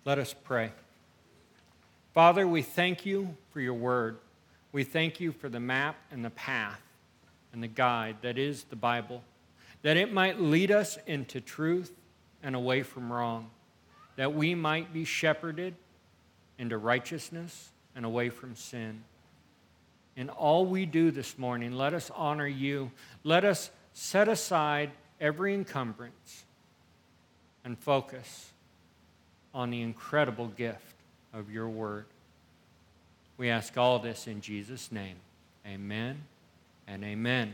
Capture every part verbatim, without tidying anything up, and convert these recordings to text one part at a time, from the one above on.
Let us pray. Father, we thank you for your word. We thank you for the map and the path and the guide that is the Bible, that it might lead us into truth and away from wrong, that we might be shepherded into righteousness and away from sin. In all we do this morning, let us honor you. Let us set aside every encumbrance and focus on the incredible gift of your word. We ask all this in Jesus' name. Amen and amen.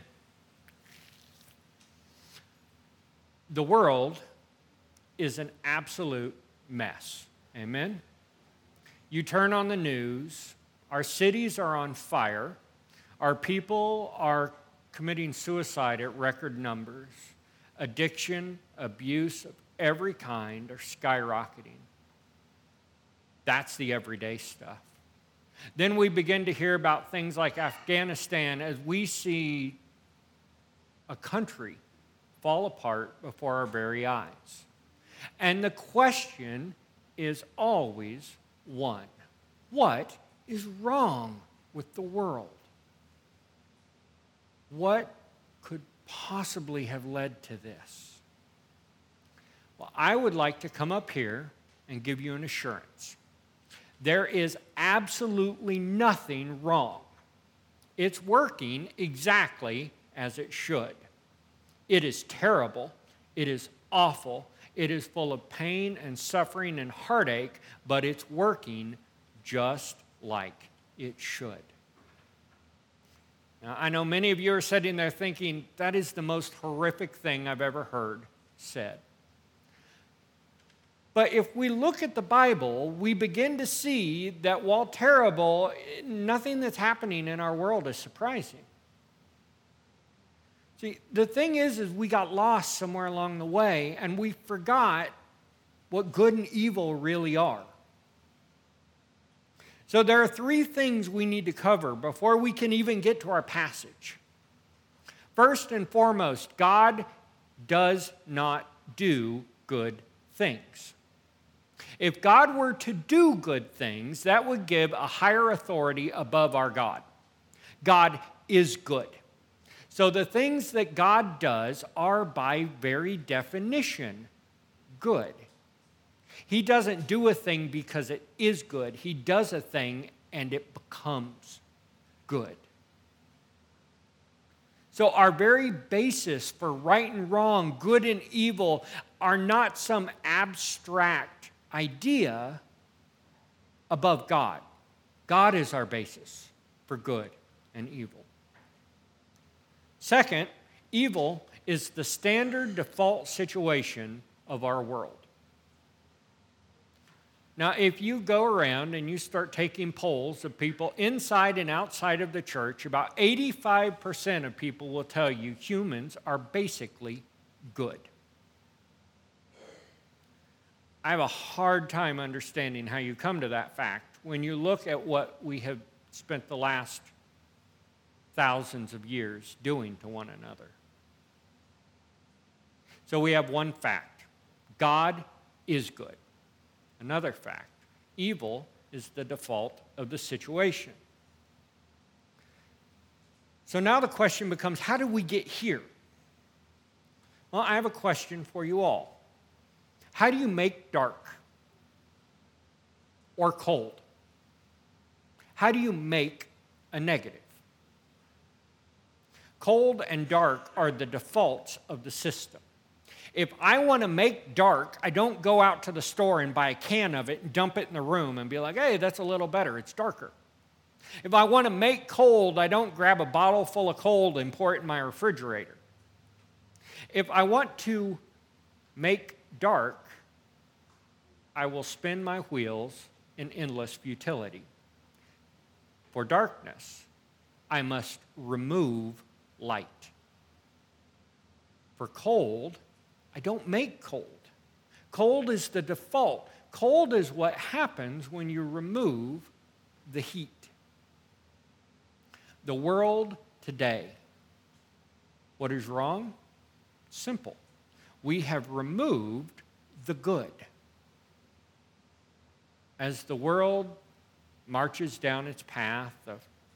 The world is an absolute mess. Amen? You turn on the news, our cities are on fire, our people are committing suicide at record numbers, addiction, abuse of every kind are skyrocketing. That's the everyday stuff. Then we begin to hear about things like Afghanistan as we see a country fall apart before our very eyes. And the question is always one: what is wrong with the world? What could possibly have led to this? Well, I would like to come up here and give you an assurance. There is absolutely nothing wrong. It's working exactly as it should. It is terrible. It is awful. It is full of pain and suffering and heartache, but it's working just like it should. Now, I know many of you are sitting there thinking, that is the most horrific thing I've ever heard said. But if we look at the Bible, we begin to see that while terrible, nothing that's happening in our world is surprising. See, the thing is, is we got lost somewhere along the way, and we forgot what good and evil really are. So there are three things we need to cover before we can even get to our passage. First and foremost, God does not do good things. If God were to do good things, that would give a higher authority above our God. God is good. So the things that God does are by very definition good. He doesn't do a thing because it is good. He does a thing and it becomes good. So our very basis for right and wrong, good and evil, are not some abstract idea above God. God is our basis for good and evil. Second, evil is the standard default situation of our world. Now, if you go around and you start taking polls of people inside and outside of the church, about eighty-five percent of people will tell you humans are basically good. I have a hard time understanding how you come to that fact when you look at what we have spent the last thousands of years doing to one another. So we have one fact: God is good. Another fact: evil is the default of the situation. So now the question becomes, how did we get here? Well, I have a question for you all. How do you make dark or cold? How do you make a negative? Cold and dark are the defaults of the system. If I want to make dark, I don't go out to the store and buy a can of it and dump it in the room and be like, hey, that's a little better, it's darker. If I want to make cold, I don't grab a bottle full of cold and pour it in my refrigerator. If I want to make dark, I will spin my wheels in endless futility. For darkness, I must remove light. For cold, I don't make cold. Cold is the default. Cold is what happens when you remove the heat. The world today, what is wrong? Simple. We have removed the good. as the world marches down its path of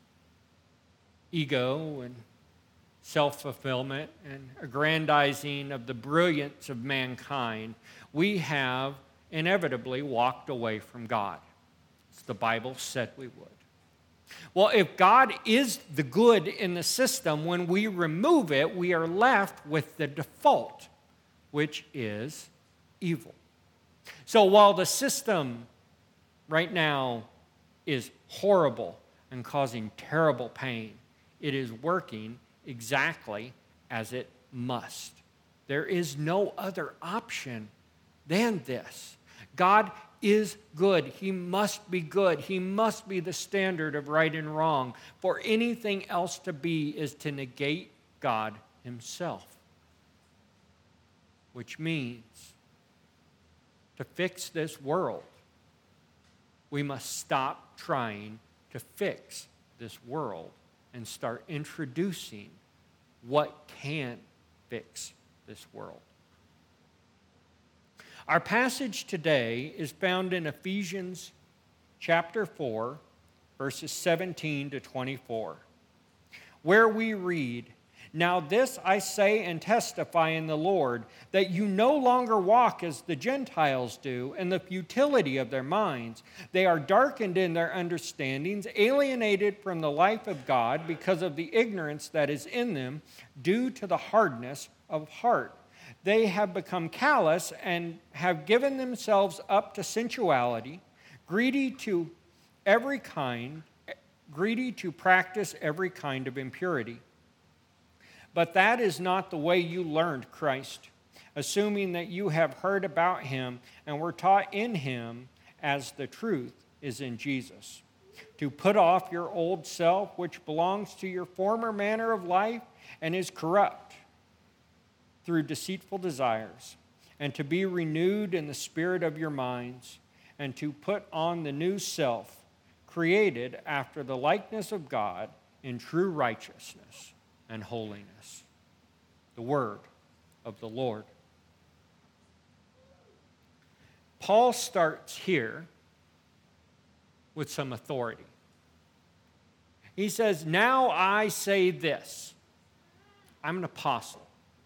ego and self-fulfillment and aggrandizing of the brilliance of mankind, we have inevitably walked away from God, as the Bible said we would. Well, if God is the good in the system, when we remove it, we are left with the default, which is evil. So while the system right now is horrible and causing terrible pain, it is working exactly as it must. There is no other option than this. God is good. He must be good. He must be the standard of right and wrong. For anything else to be is to negate God himself. Which means to fix this world, we must stop trying to fix this world and start introducing what can fix this world. Our passage today is found in Ephesians chapter four, verses seventeen to twenty-four, where we read, "Now this I say and testify in the Lord, that you no longer walk as the Gentiles do in the futility of their minds. They are darkened in their understandings, alienated from the life of God because of the ignorance that is in them due to the hardness of heart. They have become callous and have given themselves up to sensuality, greedy to every kind, greedy to practice every kind of impurity. But that is not the way you learned Christ, assuming that you have heard about him and were taught in him as the truth is in Jesus. To put off your old self, which belongs to your former manner of life and is corrupt through deceitful desires, and to be renewed in the spirit of your minds, and to put on the new self, created after the likeness of God in true righteousness and holiness." The word of the Lord. Paul starts here with some authority. He says, "Now I say this. I'm an apostle.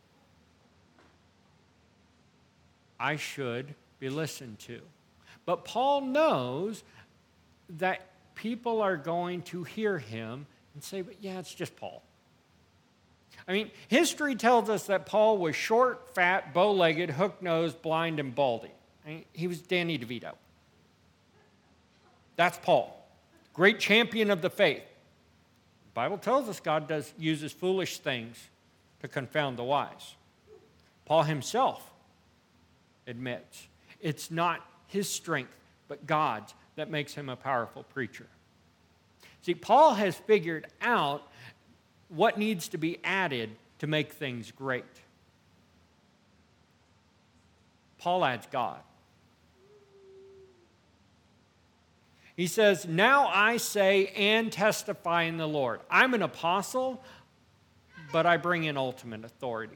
I should be listened to." But Paul knows that people are going to hear him and say, "But yeah, it's just Paul." I mean, history tells us that Paul was short, fat, bow-legged, hook-nosed, blind, and baldy. I mean, he was Danny DeVito. That's Paul, great champion of the faith. The Bible tells us God does uses foolish things to confound the wise. Paul himself admits it's not his strength, but God's that makes him a powerful preacher. See, Paul has figured out what needs to be added to make things great. Paul adds God. He says, "Now I say and testify in the Lord." I'm an apostle, but I bring in ultimate authority.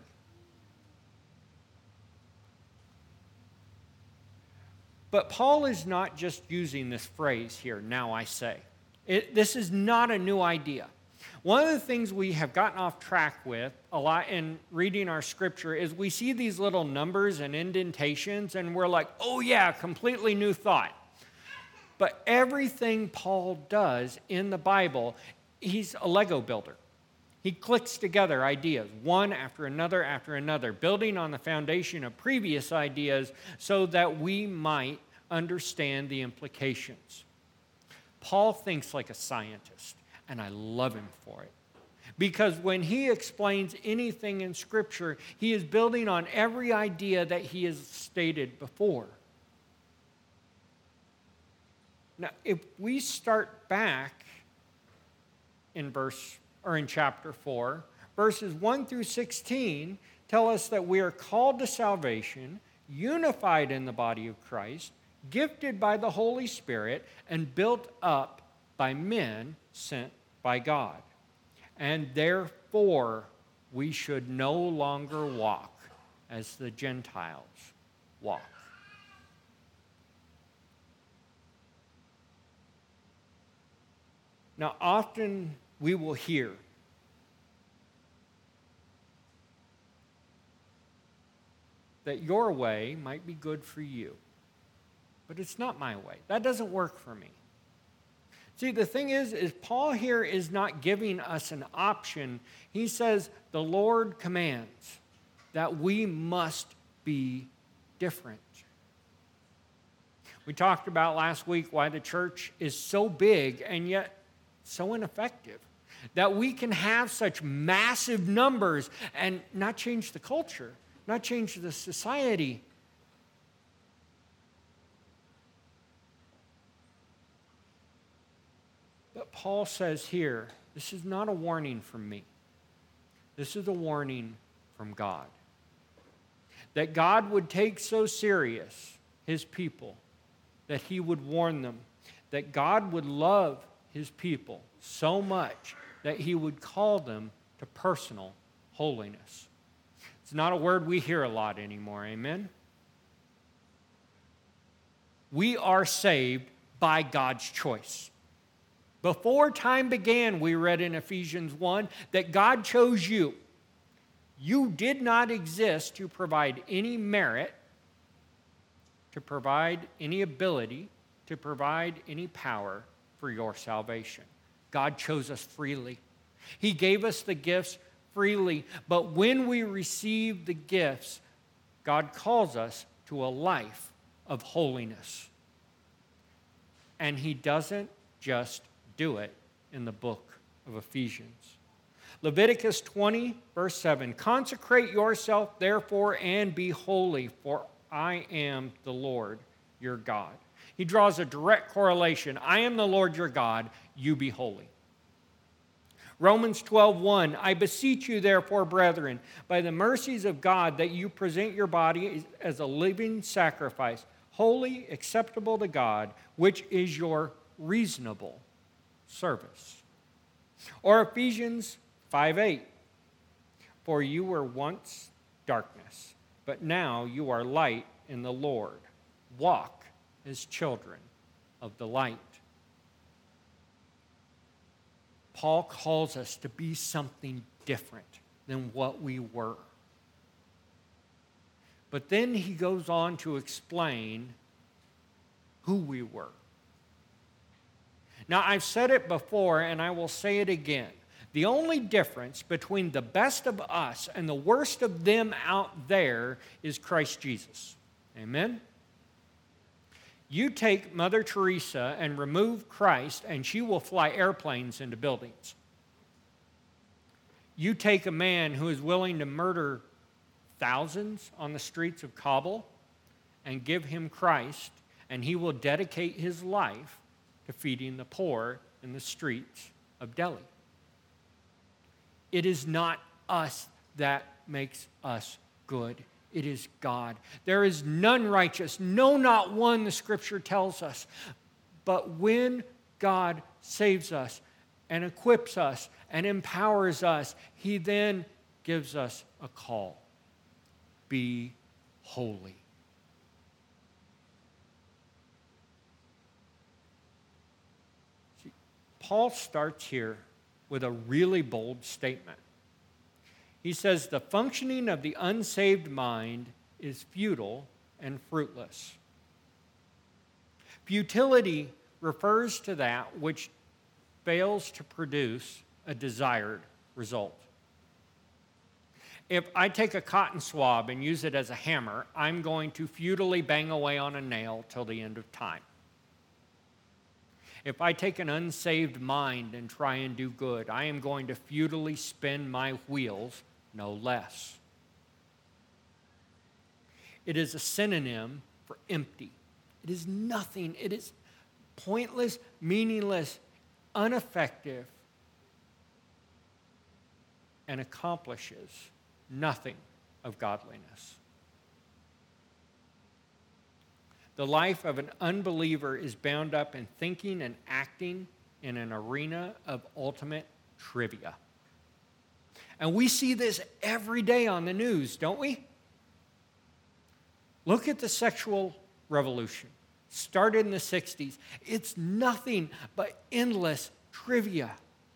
But Paul is not just using this phrase here, "now I say." It, this is not a new idea. One of the things we have gotten off track with a lot in reading our scripture is we see these little numbers and indentations and we're like, oh yeah, completely new thought. But everything Paul does in the Bible, he's a Lego builder. He clicks together ideas, one after another after another, building on the foundation of previous ideas so that we might understand the implications. Paul thinks like a scientist, and I love him for it. Because when he explains anything in Scripture, he is building on every idea that he has stated before. Now, if we start back in verse or in chapter four, verses one through sixteen tell us that we are called to salvation, unified in the body of Christ, gifted by the Holy Spirit, and built up by men sent by God. And therefore, we should no longer walk as the Gentiles walk. Now, often we will hear that your way might be good for you, but it's not my way. That doesn't work for me. See, the thing is, is Paul here is not giving us an option. He says the Lord commands that we must be different. We talked about last week why the church is so big and yet so ineffective. That we can have such massive numbers and not change the culture, not change the society. But Paul says here, this is not a warning from me. This is a warning from God. That God would take so serious his people that he would warn them. That God would love his people so much that he would call them to personal holiness. It's not a word we hear a lot anymore, amen? We are saved by God's choice. Before time began, we read in Ephesians one that God chose you. You did not exist to provide any merit, to provide any ability, to provide any power for your salvation. God chose us freely. He gave us the gifts freely. But when we receive the gifts, God calls us to a life of holiness. And he doesn't just do it in the book of Ephesians. Leviticus twenty, verse seven, consecrate yourself, therefore, and be holy, for I am the Lord your God. He draws a direct correlation. I am the Lord your God, you be holy. Romans twelve one, I beseech you, therefore, brethren, by the mercies of God, that you present your body as a living sacrifice, holy, acceptable to God, which is your reasonable service. Or Ephesians five eight, for you were once darkness, but now you are light in the Lord. Walk as children of the light. Paul calls us to be something different than what we were. But then he goes on to explain who we were. Now, I've said it before, and I will say it again. The only difference between the best of us and the worst of them out there is Christ Jesus. Amen? You take Mother Teresa and remove Christ, and she will fly airplanes into buildings. You take a man who is willing to murder thousands on the streets of Kabul and give him Christ, and he will dedicate his life to feeding the poor in the streets of Delhi. It is not us that makes us good. It is God. There is none righteous, no, not one, the Scripture tells us. But when God saves us and equips us and empowers us, he then gives us a call. Be holy. See, Paul starts here with a really bold statement. He says, the functioning of the unsaved mind is futile and fruitless. Futility refers to that which fails to produce a desired result. If I take a cotton swab and use it as a hammer, I'm going to futilely bang away on a nail till the end of time. If I take an unsaved mind and try and do good, I am going to futilely spin my wheels, no less. It is a synonym for empty. It is nothing. It is pointless, meaningless, ineffective, and accomplishes nothing of godliness. The life of an unbeliever is bound up in thinking and acting in an arena of ultimate trivia. And we see this every day on the news, don't we? Look at the sexual revolution. Started in the sixties. It's nothing but endless trivia.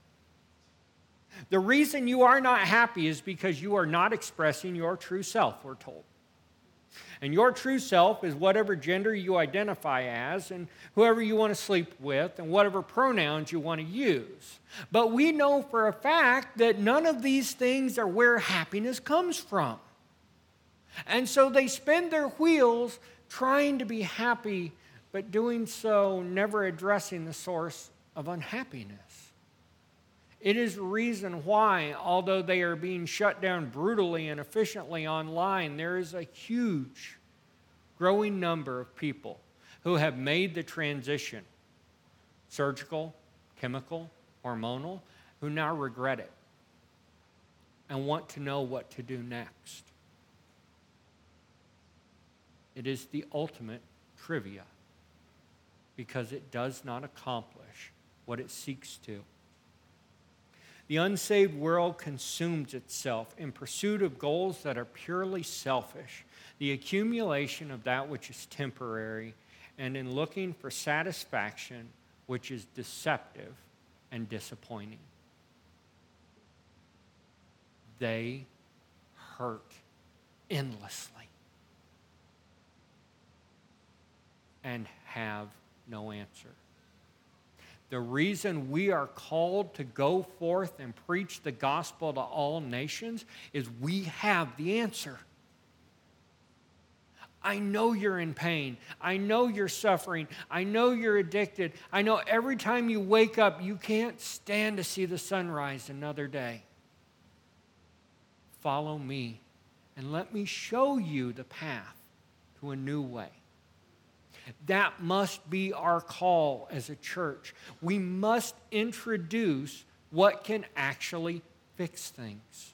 The reason you are not happy is because you are not expressing your true self, we're told. And your true self is whatever gender you identify as and whoever you want to sleep with and whatever pronouns you want to use. But we know for a fact that none of these things are where happiness comes from. And so they spin their wheels trying to be happy, but doing so never addressing the source of unhappiness. It is the reason why, although they are being shut down brutally and efficiently online, there is a huge, growing number of people who have made the transition, surgical, chemical, hormonal, who now regret it and want to know what to do next. It is the ultimate trivia because it does not accomplish what it seeks to. The unsaved world consumes itself in pursuit of goals that are purely selfish, the accumulation of that which is temporary, and in looking for satisfaction which is deceptive and disappointing. They hurt endlessly and have no answer. The reason we are called to go forth and preach the gospel to all nations is we have the answer. I know you're in pain. I know you're suffering. I know you're addicted. I know every time you wake up, you can't stand to see the sunrise another day. Follow me and let me show you the path to a new way. That must be our call as a church. We must introduce what can actually fix things.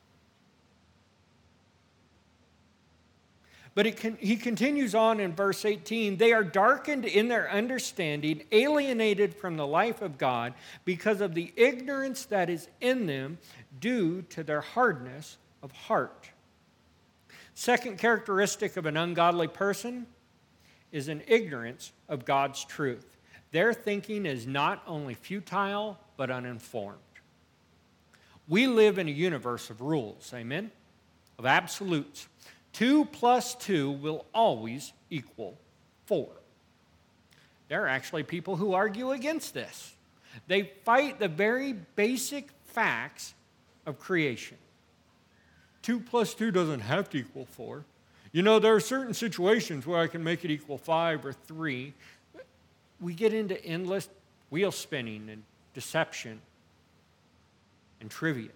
But it can, he continues on in verse eighteen, they are darkened in their understanding, alienated from the life of God because of the ignorance that is in them due to their hardness of heart. Second characteristic of an ungodly person is an ignorance of God's truth. Their thinking is not only futile, but uninformed. We live in a universe of rules, amen? Of absolutes. Two plus two will always equal four. There are actually people who argue against this. They fight the very basic facts of creation. Two plus two doesn't have to equal four. You know, there are certain situations where I can make it equal five or three. We get into endless wheel spinning and deception and trivia.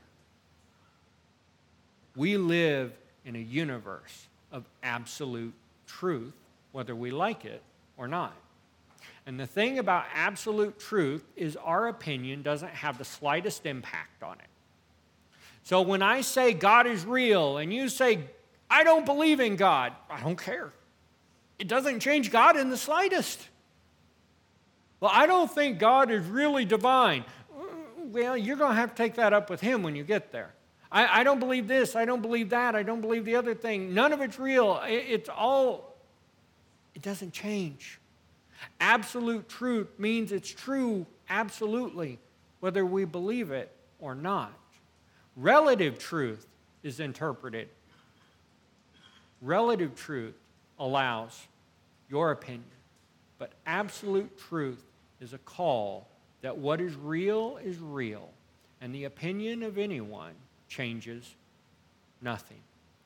We live in a universe of absolute truth, whether we like it or not. And the thing about absolute truth is our opinion doesn't have the slightest impact on it. So when I say God is real and you say, I don't believe in God, I don't care. It doesn't change God in the slightest. Well, I don't think God is really divine. Well, you're going to have to take that up with him when you get there. I, I don't believe this. I don't believe that. I don't believe the other thing. None of it's real. It, it's all, it doesn't change. Absolute truth means it's true absolutely, whether we believe it or not. Relative truth is interpreted. Relative truth allows your opinion, but absolute truth is a call that what is real is real, and the opinion of anyone changes nothing.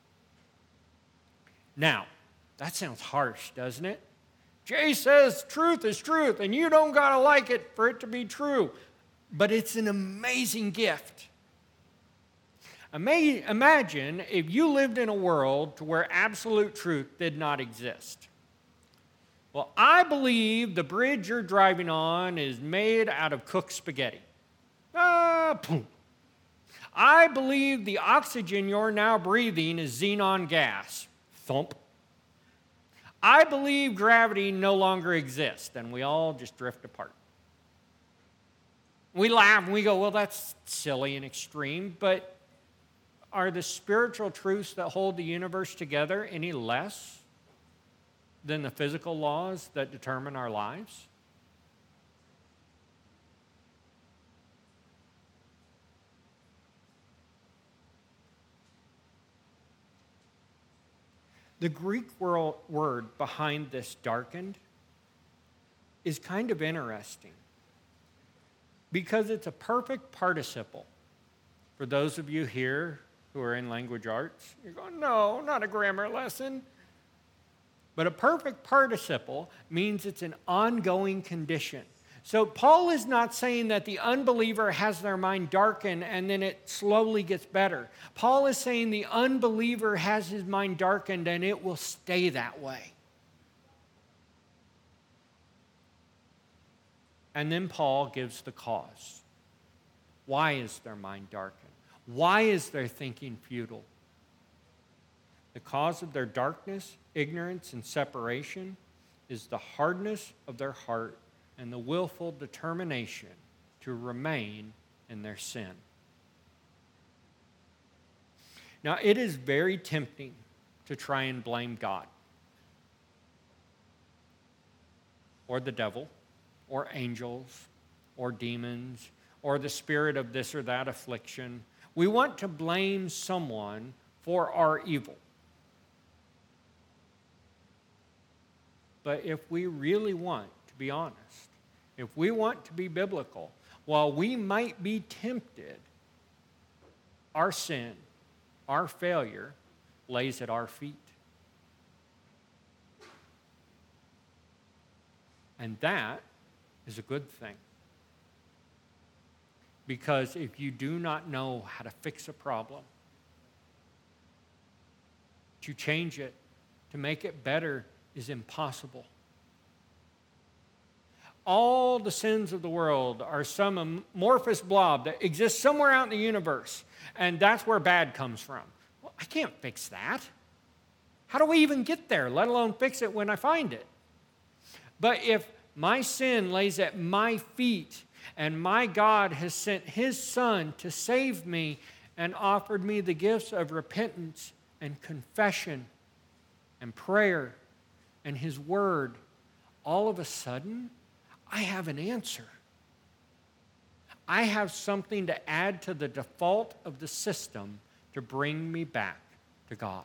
Now, that sounds harsh, doesn't it? Jay says truth is truth, and you don't got to like it for it to be true, but it's an amazing gift. Imagine if you lived in a world to where absolute truth did not exist. Well, I believe the bridge you're driving on is made out of cooked spaghetti. Ah, boom. I believe the oxygen you're now breathing is xenon gas. Thump. I believe gravity no longer exists, and we all just drift apart. We laugh and we go, well, that's silly and extreme, but are the spiritual truths that hold the universe together any less than the physical laws that determine our lives? The Greek word behind this darkened is kind of interesting because it's a perfect participle. For those of you here who are in language arts, you're going, no, not a grammar lesson. But a perfect participle means it's an ongoing condition. So Paul is not saying that the unbeliever has their mind darkened and then it slowly gets better. Paul is saying the unbeliever has his mind darkened and it will stay that way. And then Paul gives the cause. Why is their mind darkened? Why is their thinking futile? The cause of their darkness, ignorance, and separation is the hardness of their heart and the willful determination to remain in their sin. Now, it is very tempting to try and blame God or the devil or angels or demons or the spirit of this or that affliction. We want to blame someone for our evil. But if we really want to be honest, if we want to be biblical, while we might be tempted, our sin, our failure, lays at our feet. And that is a good thing. Because if you do not know how to fix a problem, to change it, to make it better, is impossible. All the sins of the world are some amorphous blob that exists somewhere out in the universe, and that's where bad comes from. Well, I can't fix that. How do we even get there, let alone fix it when I find it? But if my sin lays at my feet, and my God has sent his Son to save me and offered me the gifts of repentance and confession and prayer and his word, all of a sudden, I have an answer. I have something to add to the default of the system to bring me back to God.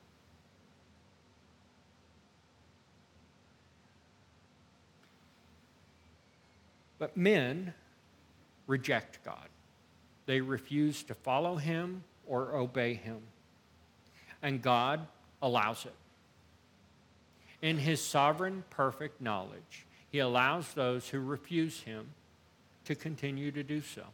But men reject God. They refuse to follow him or obey him. And God allows it. In his sovereign, perfect knowledge, he allows those who refuse him to continue to do so.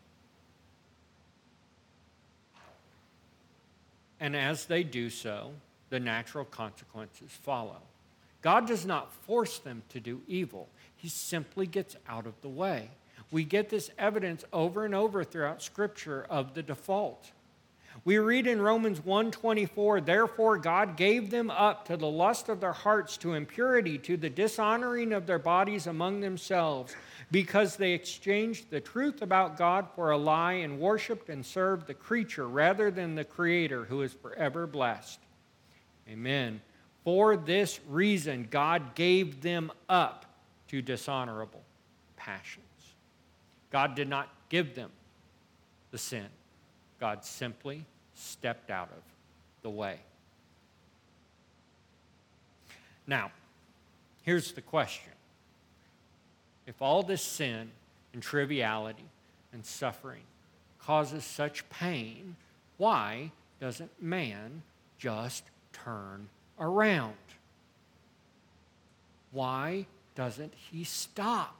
And as they do so, the natural consequences follow. God does not force them to do evil. He simply gets out of the way. We get this evidence over and over throughout Scripture of the default. We read in Romans one twenty-four, therefore God gave them up to the lust of their hearts, to impurity, to the dishonoring of their bodies among themselves, because they exchanged the truth about God for a lie and worshiped and served the creature rather than the Creator, who is forever blessed. Amen. For this reason, God gave them up to dishonorable passions. God did not give them the sin. God simply stepped out of the way. Now, here's the question. If all this sin and triviality and suffering causes such pain, why doesn't man just turn around? Why doesn't he stop?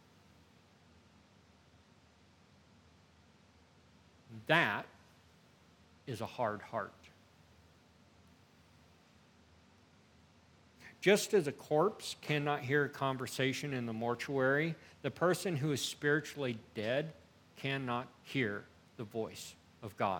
That is a hard heart. Just as a corpse cannot hear a conversation in the mortuary, the person who is spiritually dead cannot hear the voice of God.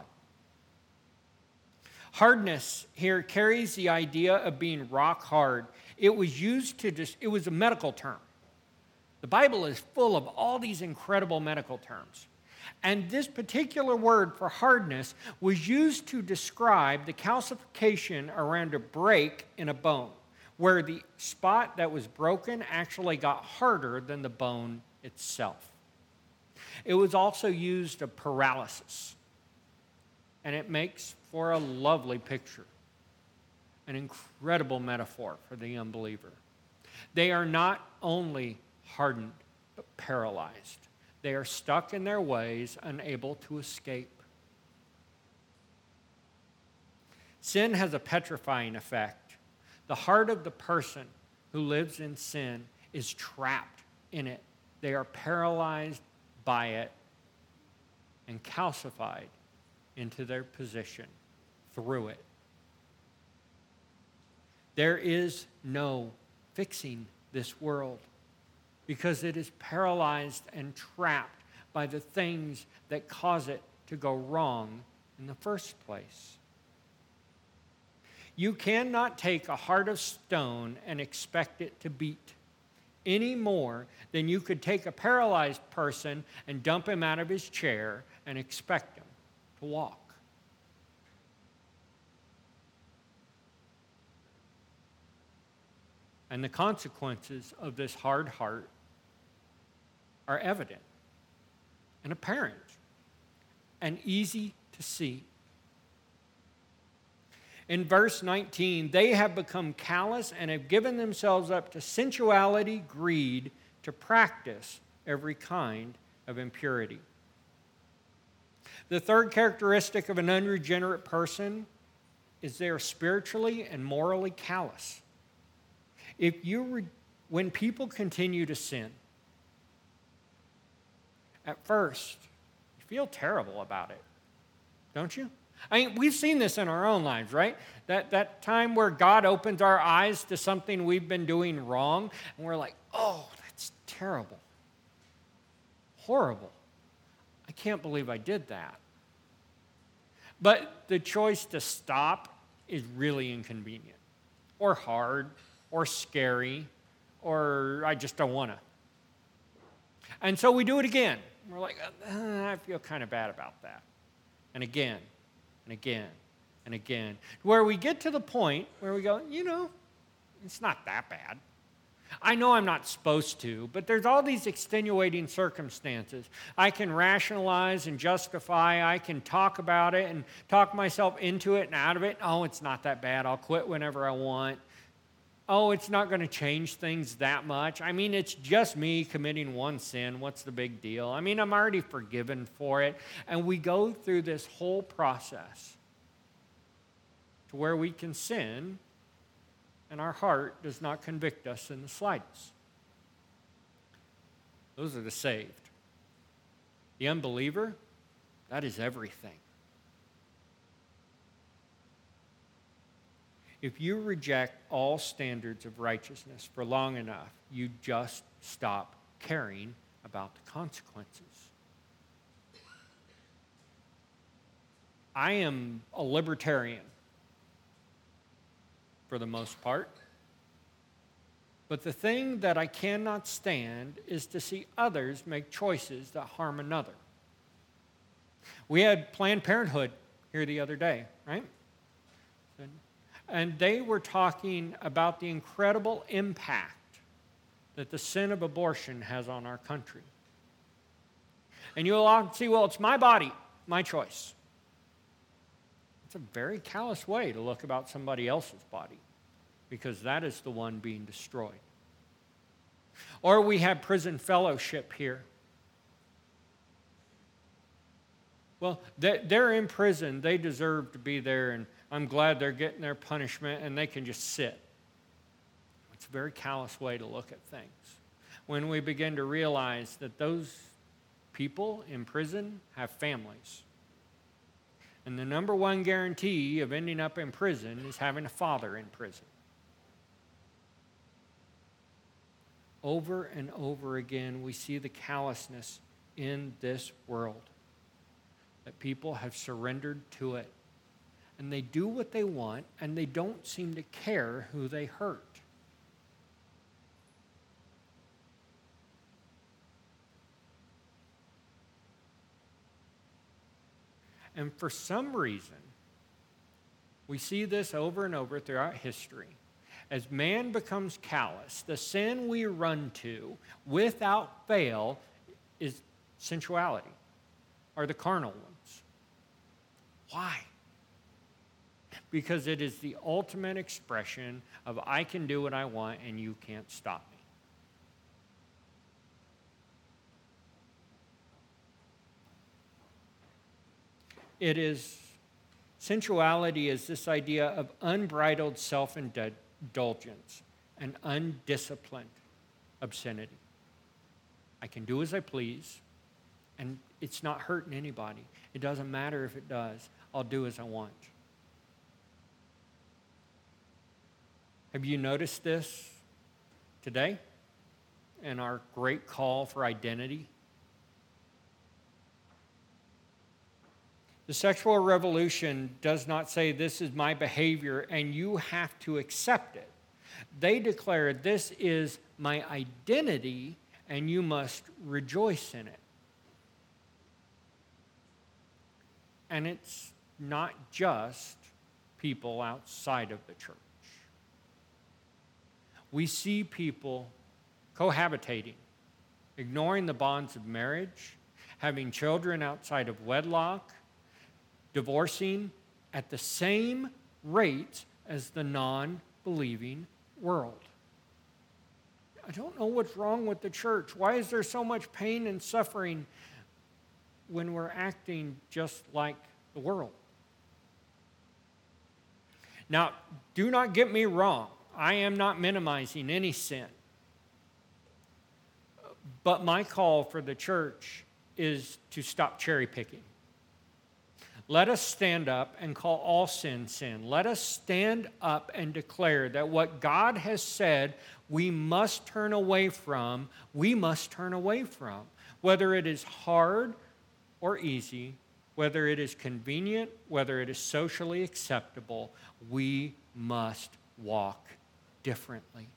Hardness here carries the idea of being rock hard. It was used to just, it was a medical term. The Bible is full of all these incredible medical terms. And this particular word for hardness was used to describe the calcification around a break in a bone, where the spot that was broken actually got harder than the bone itself. It was also used of paralysis, and it makes for a lovely picture. an incredible metaphor for the unbeliever. They are not only hardened, but paralyzed. They are stuck in their ways, unable to escape. Sin has a petrifying effect. The heart of the person who lives in sin is trapped in it. They are paralyzed by it and calcified into their position through it. There is no fixing this world because it is paralyzed and trapped by the things that cause it to go wrong in the first place. You cannot take a heart of stone and expect it to beat any more than you could take a paralyzed person and dump him out of his chair and expect him to walk. And the consequences of this hard heart are evident and apparent and easy to see. In verse nineteen, they have become callous and have given themselves up to sensuality, greed, to practice every kind of impurity. The third characteristic of an unregenerate person is they are spiritually and morally callous. If you re- when people continue to sin, at first, you feel terrible about it, don't you? I mean, we've seen this in our own lives, right? That, that time where God opens our eyes to something we've been doing wrong, and we're like, oh, that's terrible. Horrible. I can't believe I did that. But the choice to stop is really inconvenient, or hard, or scary, or I just don't want to. And so we do it again. We're like, uh, I feel kind of bad about that. And again, and again, and again. Where we get to the point where we go, you know, it's not that bad. I know I'm not supposed to, but there's all these extenuating circumstances. I can rationalize and justify. I can talk about it and talk myself into it and out of it. Oh, it's not that bad. I'll quit whenever I want. Oh, it's not going to change things that much. I mean, it's just me committing one sin. What's the big deal? I mean, I'm already forgiven for it. And we go through this whole process to where we can sin and our heart does not convict us in the slightest. Those are the saved. The unbeliever, that is everything. If you reject all standards of righteousness for long enough, you just stop caring about the consequences. I am a libertarian for the most part. But the thing that I cannot stand is to see others make choices that harm another. We had Planned Parenthood here the other day, right? And they were talking about the incredible impact that the sin of abortion has on our country. And you'll often see, well, it's my body, my choice. It's a very callous way to look about somebody else's body, because that is the one being destroyed. Or we have prison fellowship here. Well, they're in prison. They deserve to be there, and I'm glad they're getting their punishment, and they can just sit. It's a very callous way to look at things. When we begin to realize that those people in prison have families. And the number one guarantee of ending up in prison is having a father in prison. Over and over again, we see the callousness in this world. That people have surrendered to it. And they do what they want, and they don't seem to care who they hurt. And for some reason, we see this over and over throughout history. As man becomes callous, the sin we run to without fail is sensuality, or the carnal ones. Why? because it is the ultimate expression of I can do what I want and you can't stop me. It is, sensuality is this idea of unbridled self-indulgence and undisciplined obscenity. I can do as I please, and it's not hurting anybody. It doesn't matter if it does. I'll do as I want. Have you noticed this today in our great call for identity? The sexual revolution does not say this is my behavior and you have to accept it. They declare this is my identity and you must rejoice in it. And it's not just people outside of the church. We see people cohabitating, ignoring the bonds of marriage, having children outside of wedlock, divorcing at the same rate as the non-believing world. I don't know what's wrong with the church. Why is there so much pain and suffering when we're acting just like the world? Now, do not get me wrong. I am not minimizing any sin. But my call for the church is to stop cherry picking. Let us stand up and call all sin sin. Let us stand up and declare that what God has said we must turn away from, we must turn away from. Whether it is hard or easy, whether it is convenient, whether it is socially acceptable, we must walk differently.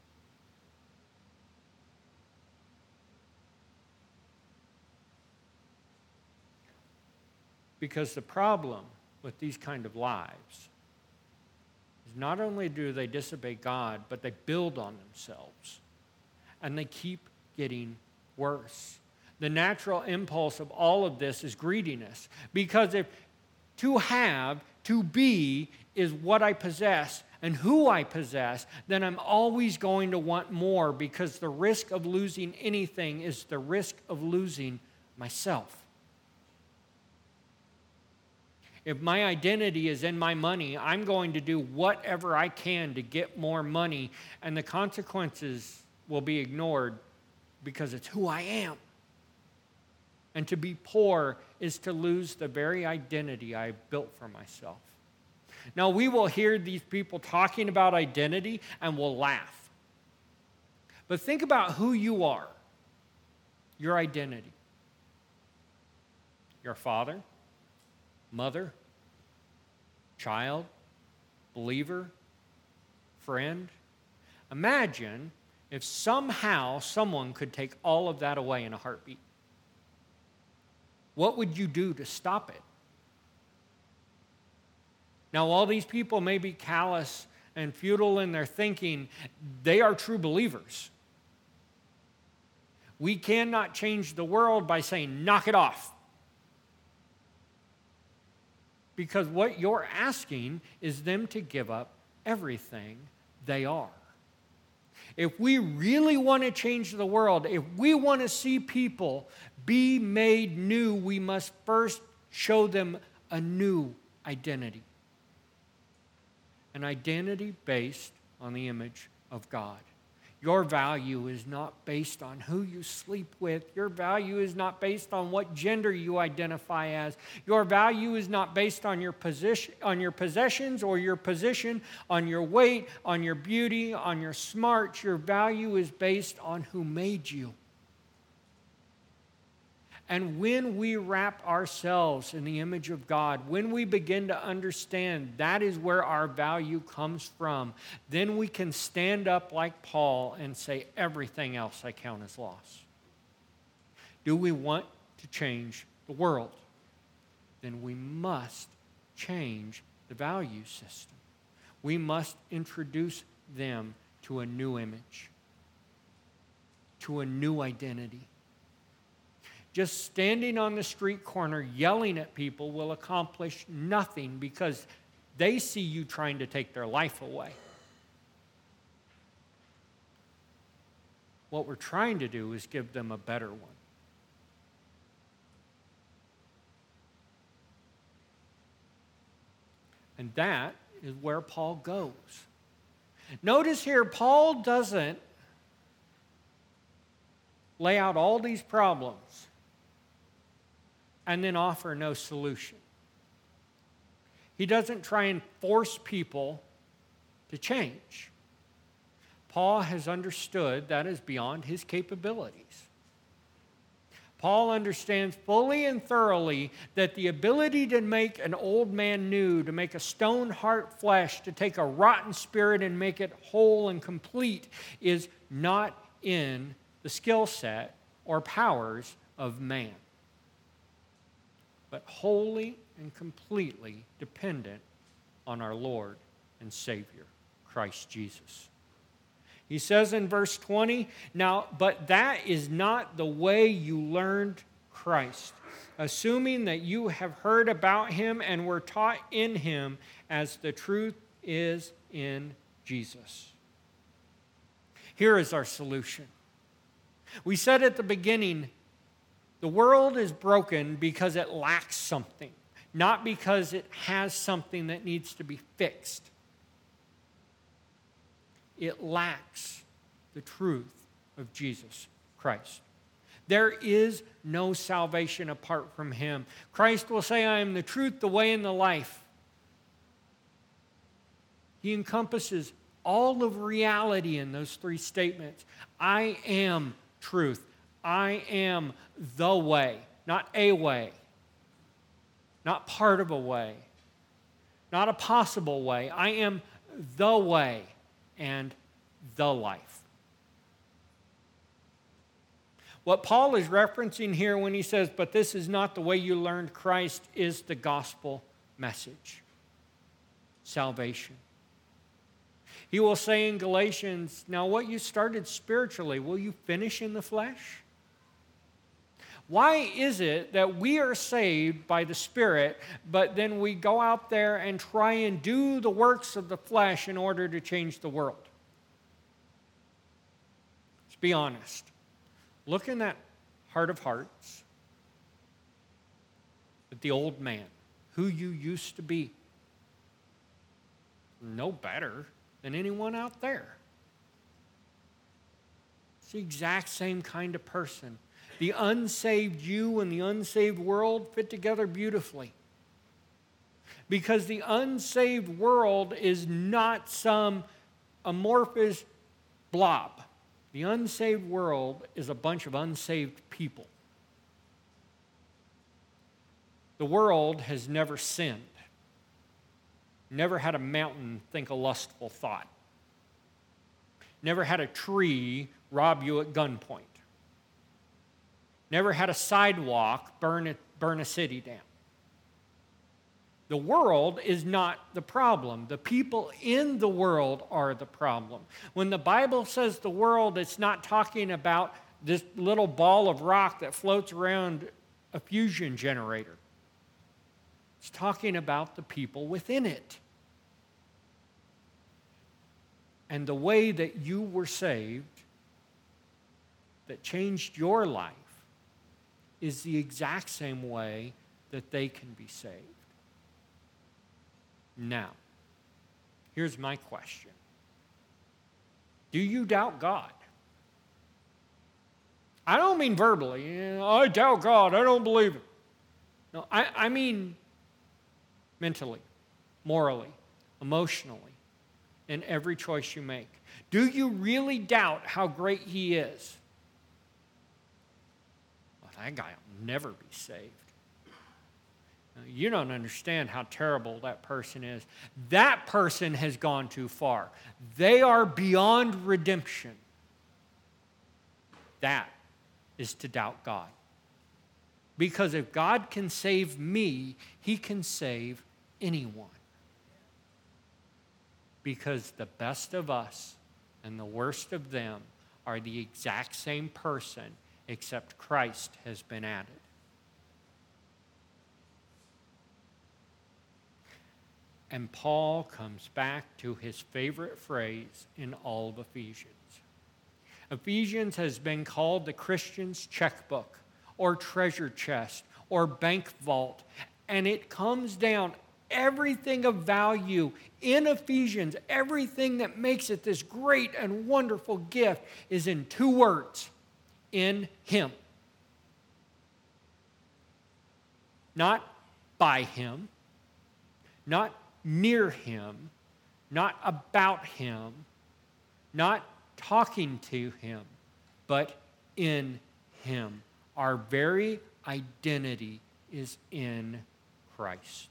Because the problem with these kind of lives is not only do they disobey God, but they build on themselves. And they keep getting worse. The natural impulse of all of this is greediness. Because if to have, to be, is what I possess and who I possess, then I'm always going to want more, because the risk of losing anything is the risk of losing myself. If my identity is in my money, I'm going to do whatever I can to get more money, and the consequences will be ignored because it's who I am. And to be poor is to lose the very identity I built for myself. Now, we will hear these people talking about identity and we'll laugh. But think about who you are, your identity. Your father, mother, child, believer, friend. Imagine if somehow someone could take all of that away in a heartbeat. What would you do to stop it? Now, all these people may be callous and futile in their thinking, they are true believers. We cannot change the world by saying, knock it off. Because what you're asking is them to give up everything they are. If we really want to change the world, if we want to see people be made new, we must first show them a new identity. An identity based on the image of God. Your value is not based on who you sleep with. Your value is not based on what gender you identify as. Your value is not based on your position, on your possessions or your position, on your weight, on your beauty, on your smarts. Your value is based on who made you. And when we wrap ourselves in the image of God, when we begin to understand that is where our value comes from, then we can stand up like Paul and say, everything else I count as loss. Do we want to change the world? Then we must change the value system. We must introduce them to a new image, to a new identity. Just standing on the street corner yelling at people will accomplish nothing, because They see you trying to take their life away. What we're trying to do is give them a better one. And that is where Paul goes. Notice here, Paul doesn't lay out all these problems and then offer no solution. He doesn't try and force people to change. Paul has understood that is beyond his capabilities. Paul understands fully and thoroughly that the ability to make an old man new, to make a stone heart flesh, to take a rotten spirit and make it whole and complete is not in the skill set or powers of man, but wholly and completely dependent on our Lord and Savior, Christ Jesus. He says in verse twenty, now, but that is not the way you learned Christ, assuming that you have heard about him and were taught in him as the truth is in Jesus. Here is our solution. We said at the beginning, the world is broken because it lacks something, not because it has something that needs to be fixed. It lacks the truth of Jesus Christ. There is no salvation apart from him. Christ will say, I am the truth, the way, and the life. He encompasses all of reality in those three statements. I am truth. I am the way, not a way, not part of a way, not a possible way. I am the way and the life. What Paul is referencing here when he says, but this is not the way you learned Christ, is the gospel message. Salvation. He will say in Galatians, now what you started spiritually, will you finish in the flesh? Why is it that we are saved by the Spirit, but then we go out there and try and do the works of the flesh in order to change the world? Let's be honest. Look in that heart of hearts at the old man, who you used to be. No better than anyone out there. It's the exact same kind of person. The unsaved you and the unsaved world fit together beautifully. Because the unsaved world is not some amorphous blob. The unsaved world is a bunch of unsaved people. The world has never sinned. Never had a mountain think a lustful thought. Never had a tree rob you at gunpoint. Never had a sidewalk burn a, burn a city down. The world is not the problem. The people in the world are the problem. When the Bible says the world, it's not talking about this little ball of rock that floats around a fusion generator. It's talking about the people within it. And the way that you were saved, that changed your life, is the exact same way that they can be saved. Now, here's my question. Do you doubt God? I don't mean verbally. You know, I doubt God. I don't believe it. No, I, I mean mentally, morally, emotionally, in every choice you make. Do you really doubt how great he is? Well, that guy will never be saved. You don't understand how terrible that person is. That person has gone too far. They are beyond redemption. That is to doubt God. Because if God can save me, he can save anyone. Because the best of us and the worst of them are the exact same person, except Christ has been added. And Paul comes back to his favorite phrase in all of Ephesians. Ephesians has been called the Christian's checkbook or treasure chest or bank vault. And it comes down, everything of value in Ephesians, everything that makes it this great and wonderful gift is in two words: in Him. Not by Him, not near Him, not about Him, not talking to Him, but in Him. Our very identity is in Christ.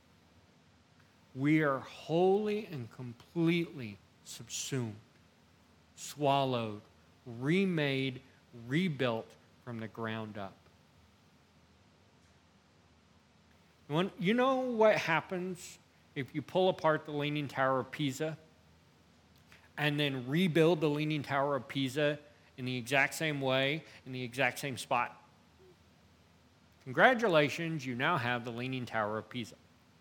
We are wholly and completely subsumed, swallowed, remade, rebuilt from the ground up. You know what happens if you pull apart the Leaning Tower of Pisa and then rebuild the Leaning Tower of Pisa in the exact same way, in the exact same spot? Congratulations, you now have the Leaning Tower of Pisa.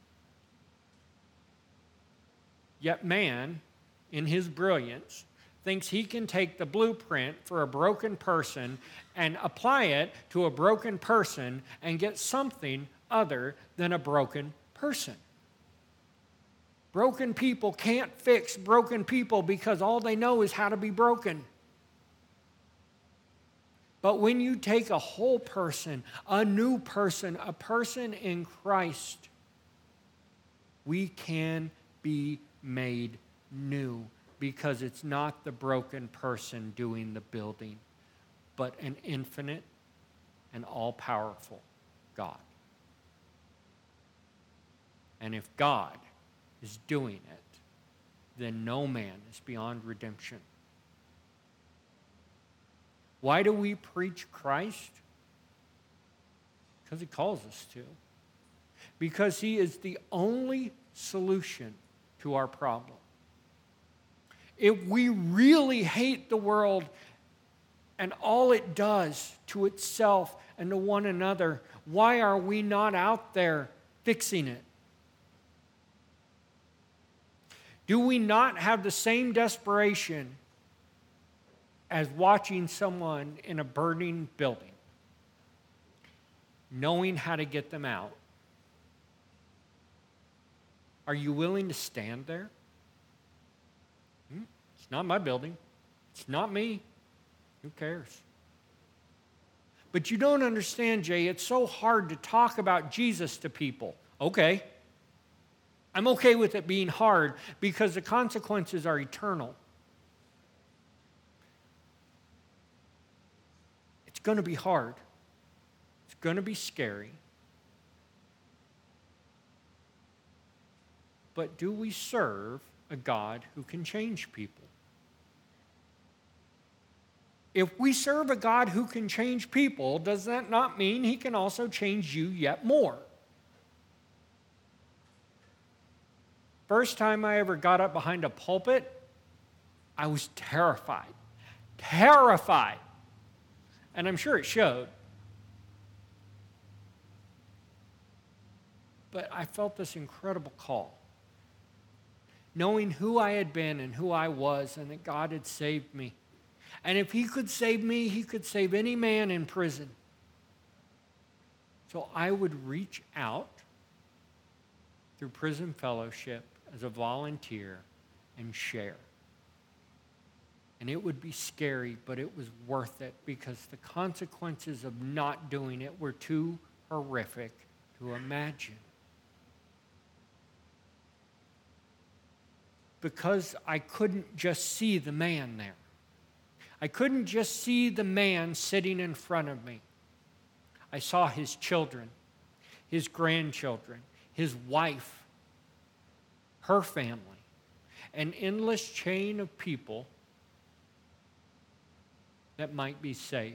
Yet man, in his brilliance, thinks he can take the blueprint for a broken person and apply it to a broken person and get something other than a broken person. Broken people can't fix broken people because all they know is how to be broken. But when you take a whole person, a new person, a person in Christ, we can be made new because it's not the broken person doing the building, but an infinite and all-powerful God. And if God is doing it, then no man is beyond redemption. Why do we preach Christ? Because He calls us to. Because He is the only solution to our problem. If we really hate the world and all it does to itself and to one another, why are we not out there fixing it? Do we not have the same desperation as watching someone in a burning building, knowing how to get them out? Are you willing to stand there? Hmm? It's not my building. It's not me. Who cares? But you don't understand, Jay. It's so hard to talk about Jesus to people. Okay. I'm okay with it being hard because the consequences are eternal. It's going to be hard. It's going to be scary. But do we serve a God who can change people? If we serve a God who can change people, does that not mean He can also change you yet more? First time I ever got up behind a pulpit, I was terrified. Terrified. And I'm sure it showed. But I felt this incredible call. Knowing who I had been and who I was and that God had saved me. And if He could save me, He could save any man in prison. So I would reach out through prison fellowship as a volunteer and share. And it would be scary, but it was worth it because the consequences of not doing it were too horrific to imagine. Because I couldn't just see the man there. I couldn't just see the man sitting in front of me. I saw his children, his grandchildren, his wife, her family, an endless chain of people that might be saved.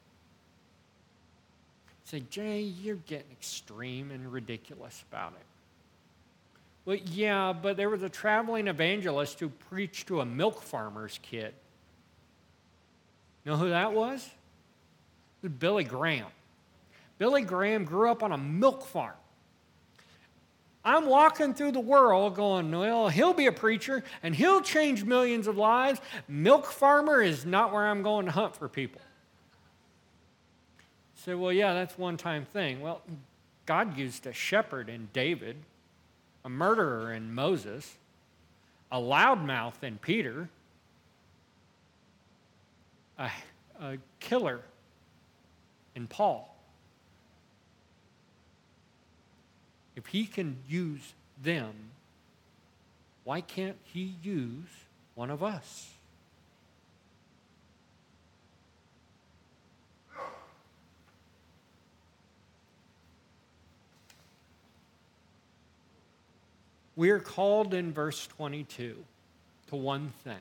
Say, Jay, you're getting extreme and ridiculous about it. Well, yeah, but there was a traveling evangelist who preached to a milk farmer's kid. You know who that was? It was Billy Graham. Billy Graham grew up on a milk farm. I'm walking through the world going, well, he'll be a preacher and he'll change millions of lives. Milk farmer is not where I'm going to hunt for people. Say, well, yeah, that's one time thing. Well, God used a shepherd in David, a murderer in Moses, a loudmouth in Peter, a, a killer in Paul. If he can use them, why can't he use one of us? We are called in verse twenty-two to one thing: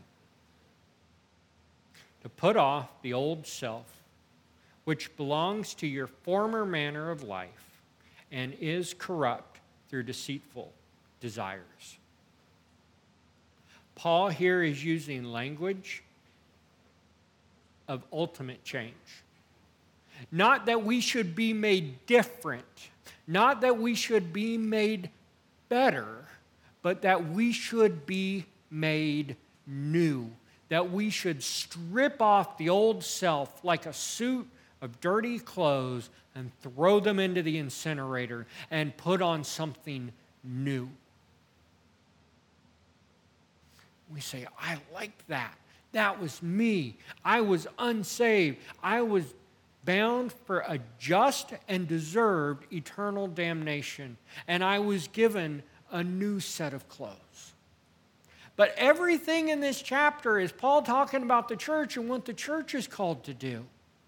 to put off the old self, which belongs to your former manner of life and is corrupt through deceitful desires. Paul here is using language of ultimate change. Not that we should be made different, not that we should be made better, but that we should be made new. That we should strip off the old self like a suit of dirty clothes and throw them into the incinerator and put on something new. We say, I like that. That was me. I was unsaved. I was bound for a just and deserved eternal damnation. And I was given a new set of clothes. But everything in this chapter is Paul talking about the church and what the church is called to do.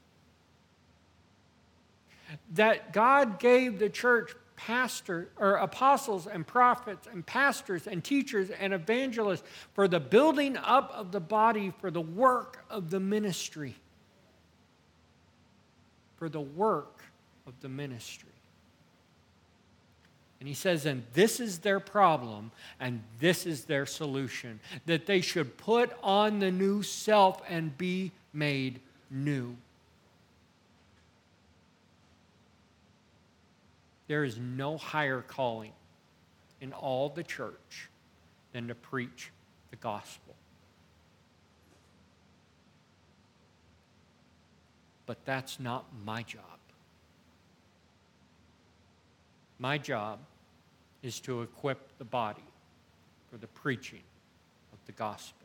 That God gave the church pastor or apostles and prophets and pastors and teachers and evangelists for the building up of the body, for the work of the ministry. For the work of the ministry. And he says, and this is their problem, and this is their solution, that they should put on the new self and be made new. There is no higher calling in all the church than to preach the gospel. But that's not my job. My job is to equip the body for the preaching of the gospel.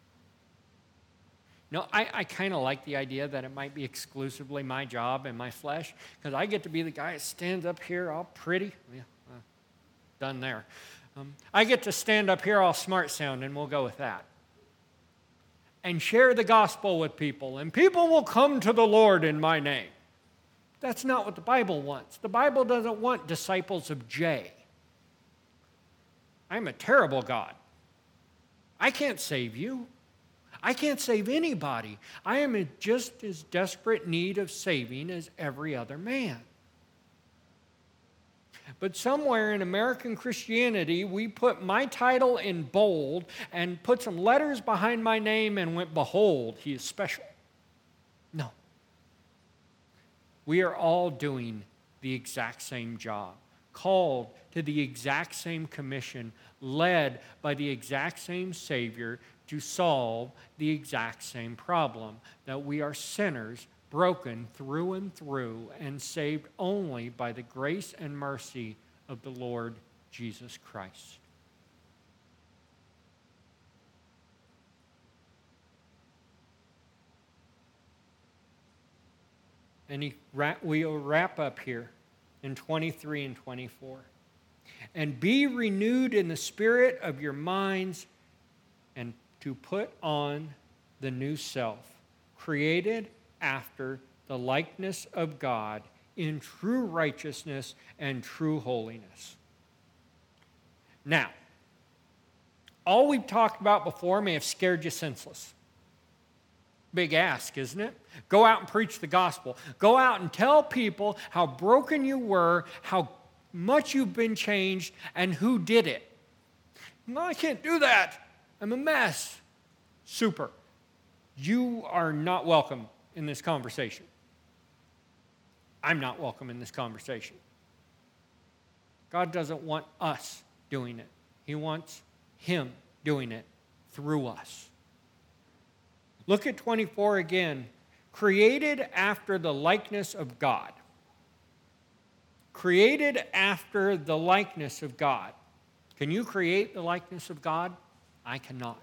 No, I, I kind of like the idea that it might be exclusively my job and my flesh, because I get to be the guy that stands up here all pretty. Yeah, uh, done there. Um, I get to stand up here all smart sounding, we'll go with that, and share the gospel with people, and people will come to the Lord in my name. That's not what the Bible wants. The Bible doesn't want disciples of J. I'm a terrible God. I can't save you. I can't save anybody. I am in just as desperate need of saving as every other man. But somewhere in American Christianity, we put my title in bold and put some letters behind my name and went, behold, he is special. No. We are all doing the exact same job, called to the exact same commission, led by the exact same Savior to solve the exact same problem, that we are sinners, broken through and through, and saved only by the grace and mercy of the Lord Jesus Christ. And he, we'll wrap up here in twenty-three and twenty-four. And be renewed in the spirit of your minds, and to put on the new self, created after the likeness of God in true righteousness and true holiness. Now, all we've talked about before may have scared you senseless. Big ask, isn't it? Go out and preach the gospel. Go out and tell people how broken you were, how much you've been changed, and who did it. No, I can't do that. I'm a mess. Super. You are not welcome in this conversation. I'm not welcome in this conversation. God doesn't want us doing it. He wants him doing it through us. Look at twenty-four again. Created after the likeness of God. Created after the likeness of God. Can you create the likeness of God? I cannot.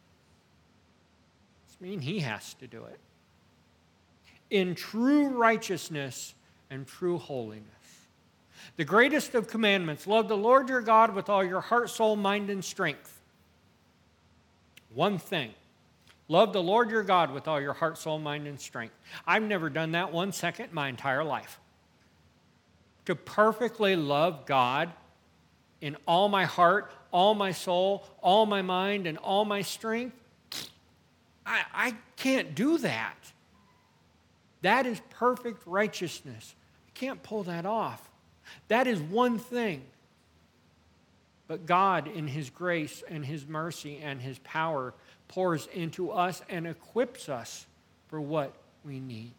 This means he has to do it. In true righteousness and true holiness. The greatest of commandments, love the Lord your God with all your heart, soul, mind, and strength. One thing. Love the Lord your God with all your heart, soul, mind, and strength. I've never done that one second in my entire life. To perfectly love God in all my heart, all my soul, all my mind, and all my strength, I, I can't do that. That is perfect righteousness. I can't pull that off. That is one thing. But God, in his grace and his mercy and his power, pours into us and equips us for what we need.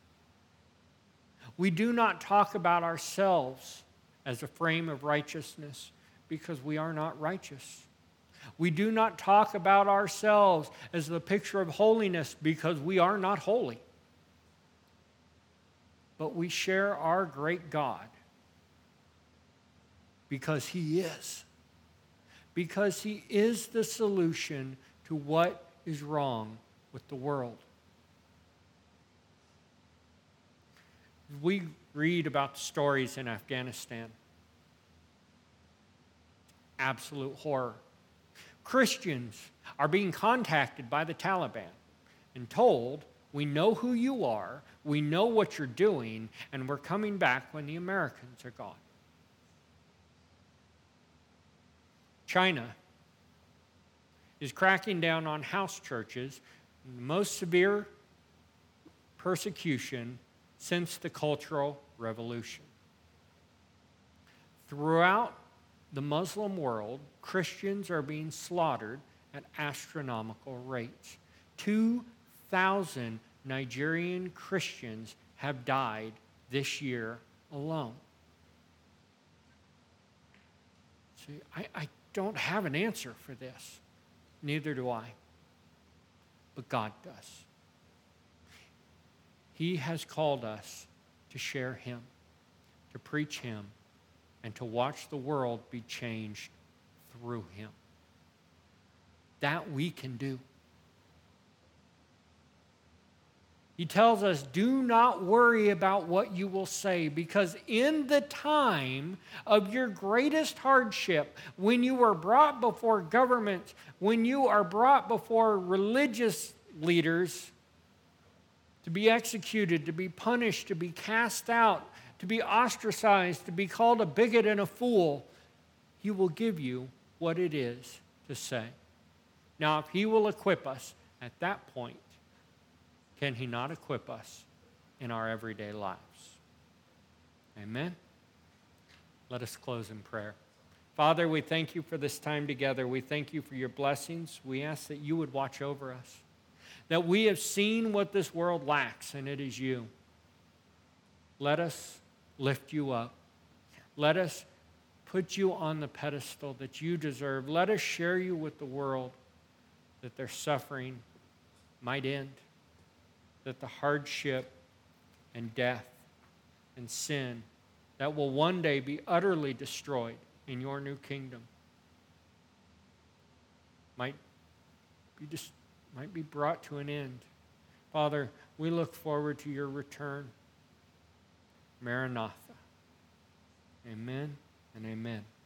We do not talk about ourselves as a frame of righteousness because we are not righteous. We do not talk about ourselves as the picture of holiness because we are not holy. But we share our great God because he is. Because he is the solution to what is wrong with the world. We read about the stories in Afghanistan. Absolute horror. Christians are being contacted by the Taliban and told, we know who you are, we know what you're doing, and we're coming back when the Americans are gone. China is cracking down on house churches, the most severe persecution since the Cultural Revolution. Throughout the Muslim world, Christians are being slaughtered at astronomical rates. two thousand Nigerian Christians have died this year alone. See, I, I don't have an answer for this. Neither do I. But God does. He has called us to share him, to preach him, and to watch the world be changed through him. That we can do. He tells us, do not worry about what you will say, because in the time of your greatest hardship, when you are brought before government, when you are brought before religious leaders to be executed, to be punished, to be cast out, to be ostracized, to be called a bigot and a fool, he will give you what it is to say. Now, if he will equip us at that point, can he not equip us in our everyday lives? Amen? Let us close in prayer. Father, we thank you for this time together. We thank you for your blessings. We ask that you would watch over us, that we have seen what this world lacks, and it is you. Let us lift you up. Let us put you on the pedestal that you deserve. Let us share you with the world, that their suffering might end, that the hardship and death and sin that will one day be utterly destroyed in your new kingdom might be just might be brought to an end. Father, we look forward to your return. Maranatha. Amen and amen.